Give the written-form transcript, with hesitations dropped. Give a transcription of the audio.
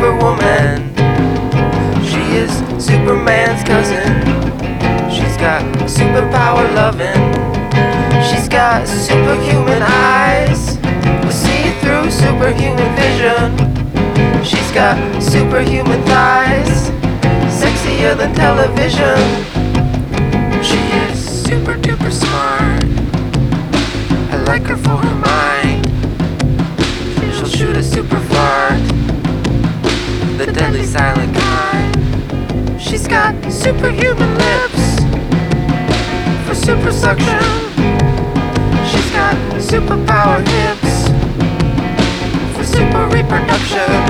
Superwoman. She is Superman's cousin. She's got superpower loving. She's got superhuman eyes with see-through superhuman vision. She's got superhuman thighs, sexier than television. She is super duper smart. I like her for her mind. She'll shoot a super fart, the deadly silent kind. She's got superhuman lips for super suction. She's got superpower hips for super reproduction.